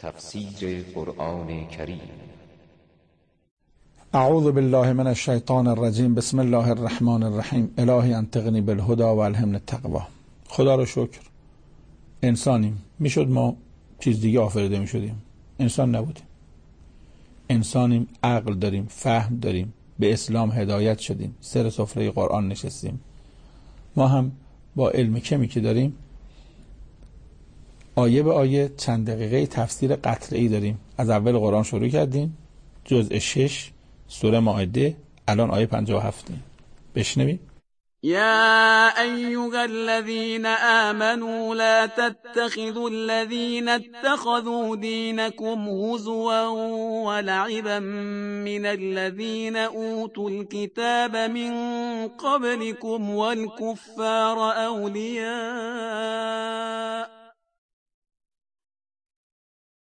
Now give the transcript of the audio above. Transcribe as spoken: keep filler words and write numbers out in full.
تفسیر قرآن کریم. اعوذ بالله من الشیطان الرجیم. بسم الله الرحمن الرحیم. الهی انطقنی بالهدی و الهمنی التقوی. خدا رو شکر انسانیم. میشد ما چیز دیگه آفریده میشدیم، انسان نبودیم. انسانیم، عقل داریم، فهم داریم، به اسلام هدایت شدیم، سر سفره قرآن نشستیم. ما هم با علم کمی که داریم آیه به آیه چند دقیقه تفسیر قطعی داریم. از اول قرآن شروع کردیم، جزء شش سوره مائده، الان آیه پنجاه و هفت. بشنوید. يا أيها الذين آمنوا لا تتخذوا الذين اتخذوا دينكم هزوا ولعبا من الذين أوتوا الكتاب من قبلكم والكفار أولياء